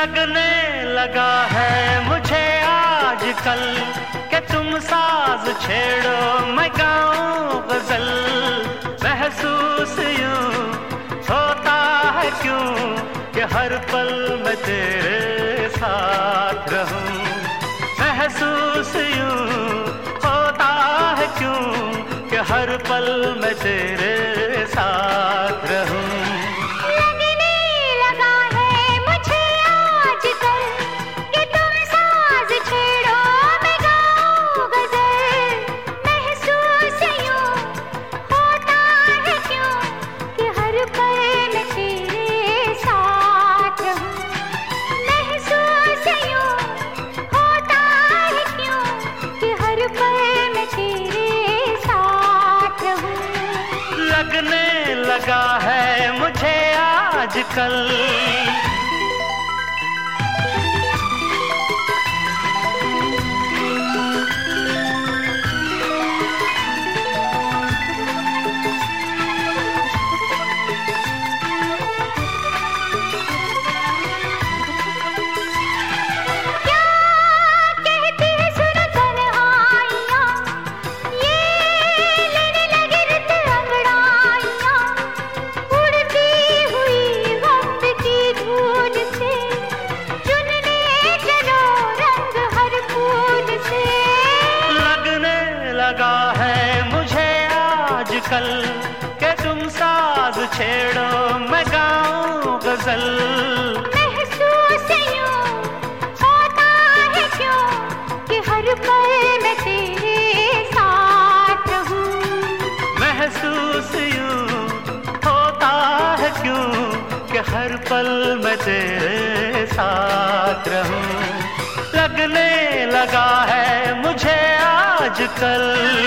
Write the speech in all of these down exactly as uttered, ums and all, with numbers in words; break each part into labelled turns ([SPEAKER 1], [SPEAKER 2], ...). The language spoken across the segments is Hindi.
[SPEAKER 1] लगने लगा है मुझे आजकल कि तुम साज छेड़ो मैं गाऊं गजल। महसूस यूं होता है क्यों कि हर पल मैं तेरे साथ रहूं। महसूस यूं होता है क्यों कि हर पल मैं तेरे साथ रहूं। लगने लगा है मुझे आजकल लगा है मुझे आजकल कि तुम साज छेड़ो मैं गाऊं गजल।
[SPEAKER 2] महसूस यूं होता है क्यों कि हर पल मैं तेरे साथ रहूं।
[SPEAKER 1] महसूस यूं होता है क्यों कि हर पल मैं तेरे साथ रहूं। लगने लगा है मुझे आजकल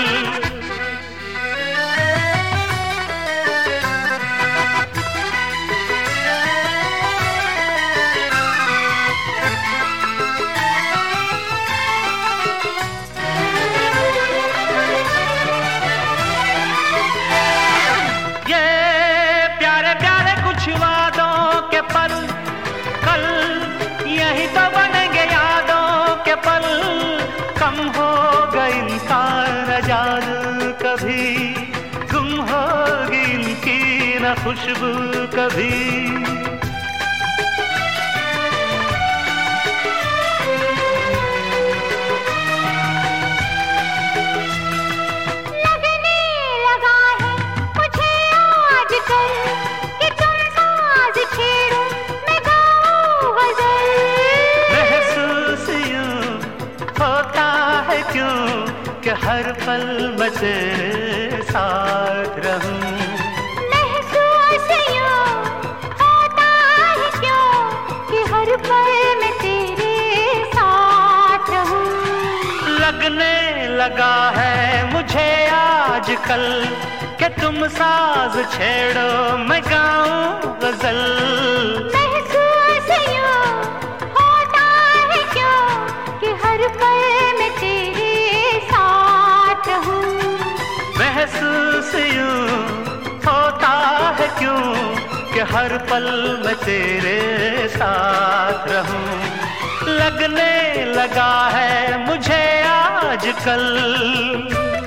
[SPEAKER 1] ये प्यारे प्यारे कुछ वादों के पल कल यही तो बनेंगे यादों के पल। कम हो गई इंसान आजाद कभी गुम होगी इनकी न खुशबू कभी।
[SPEAKER 2] लगने लगा है मुझे आजकल कि तुम साज छेड़ो मैं गाऊं गजल।
[SPEAKER 1] महसूस यूं होता है क्यों कि हर पल मैं तेरे साथ रहूं।
[SPEAKER 2] महसूस यूं होता है क्यों कि हर पल मैं तेरे साथ रहूं।
[SPEAKER 1] लगने लगा है मुझे आजकल कि तुम साज छेड़ो मैं गाऊं गजल।
[SPEAKER 2] महसूस यूं होता है क्यों कि हर पल मैं तेरे साथ रहूं।
[SPEAKER 1] महसूस यूं होता है क्यों कि हर पल मैं तेरे साथ रहूं। लगने लगा है मुझे आजकल